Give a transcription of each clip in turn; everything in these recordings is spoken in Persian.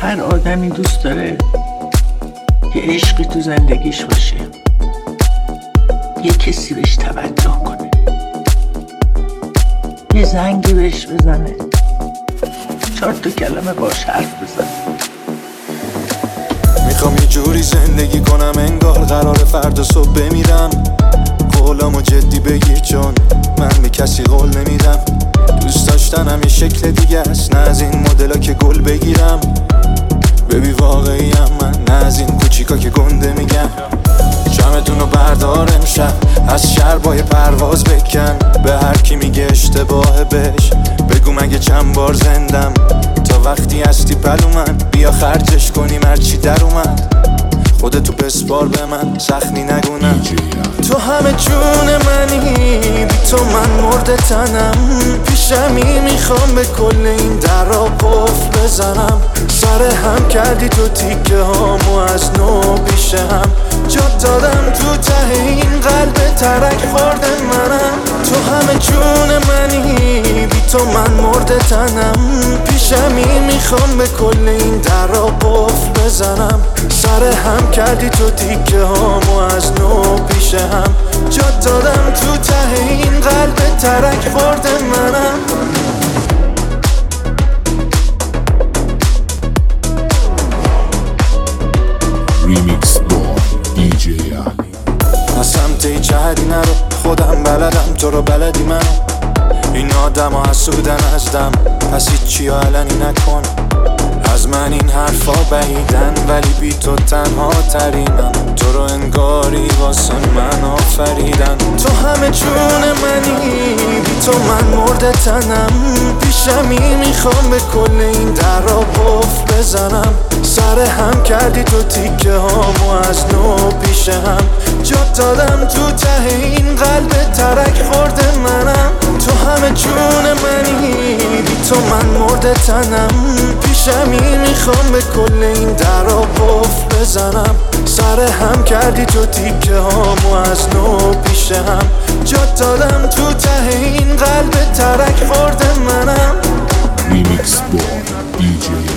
هر آدمی دوست داره یه عشقی تو زندگیش باشه، یه کسی بهش توجه کنه، یه زنگی بهش بزنه، 4 کلمه باش حرف بزنه. میخوام یه جوری زندگی کنم انگار قرار فردا صبح بمیرم. قولامو جدی بگیر چون من به کسی قول نمیدم. دوست داشتنم یه شکل دیگه است، نه از این مدلا که گل بگیرم. ببی واقعیم من، نه از این کوچیکا که گنده میگم. جمعتونو بردار امشب، از شربای پرواز بکن. به هر کی میگه اشتباهه بهش بگو مگه چند بار زندم. تا وقتی هستی پلو من، بیا خرجش کنیم هرچی در اومد. خودتو بسپار به من، سخنی نگونم. تو همه جون منی، بی تو من مرده تنم. پیشمی میخوام به کل این در را قفل بزنم. سر هم کردی تو تیکه هامو از نو پیش هم. جا دادم تو ته این قلب ترک خورده منم. تو همه جون منی، بی تو من مرده تنم. پیشمی میخوام به کل این در را قفل بزنم. سر هم کردی تو تیکه هامو از نو پیش هم. جا دادم تو ته این قلب ترک خورده منم. ریمیکس با DJ علی. از سمت هیچ جهتی نرو، خودم بلدم تو رو بلدی منو. این آدم ها حسودن از دم، پس هیچی علنی نکن. از من این حرفا بعیدن ولی بی تو تنها ترینم. تو رو انگاری واسه من آفریدن. تو همه جون منی، بی تو من مرده تنم. پیشمی میخوام به کل این در را قفل بزنم. سر هم کردی تو تیکه هامو از نو پیش هم. جا دادم تو ته این قلب ترک خورده منم. تو همه جون منی، بی تو من مرده تنم. پیشمی میخوام به کل این در را قفل بزنم. سر هم کردی تو تیکه هامو از نو پیش هم. جا دادم تو ته این قلب ترک خورده منم. ریمیکس با DJ علی.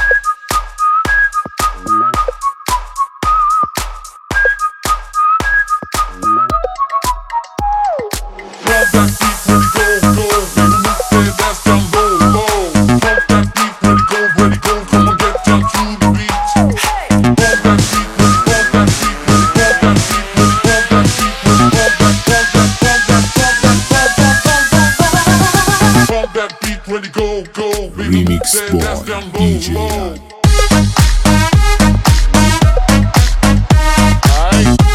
Remix by DJ.